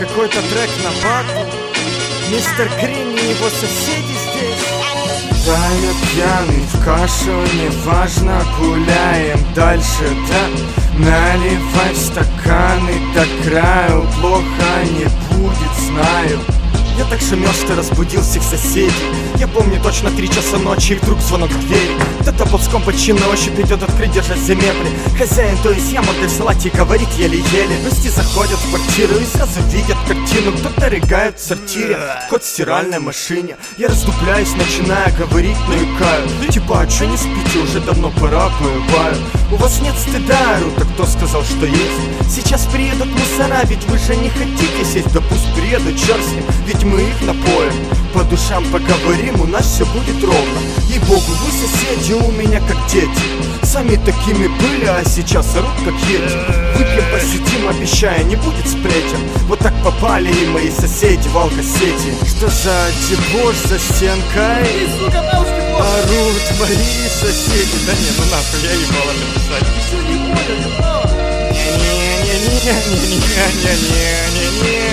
какой-то трек на батл. Мистер Грин и его соседи здесь. Да, я пьяный, в кашу, неважно, гуляем дальше, да. Наливай в стаканы до краю, плохо не будет, знаю. Я так шумел, что разбудил всех соседей. Я помню точно 3 часа ночи, и вдруг звонок в двери. Кто-то ползком почти на ощупь идет открыть, держась за мебли. Хозяин, то есть я, мордой в салате, говорит еле-еле. Гости заходят в квартиру и сразу видят картину. Кто-то рыгает в сортире, кот в стиральной машине. Я раздупляюсь, начинаю говорить, но икаю. Типа, а чё не спите, уже давно пора, бываю. У вас нет стыда, ору, так кто сказал, что есть? Сейчас приедут мусора, ведь вы же не хотите сесть. Да пусть приедут, черт с ним, ведь мы их напоим. По душам поговорим, у нас все будет ровно. Ей-богу, вы соседи у меня как дети. Сами такими были, а сейчас орут как ети. Выпьем, посидим, обещаю, не будет сплетен. Вот так попали и мои соседи в алкосети. Что за дебош за стенкой? Орут мои соседи. Да не, ну нахуй, я ебал это писать. Все не понял, ебал. Не-не-не-не-не-не-не-не-не.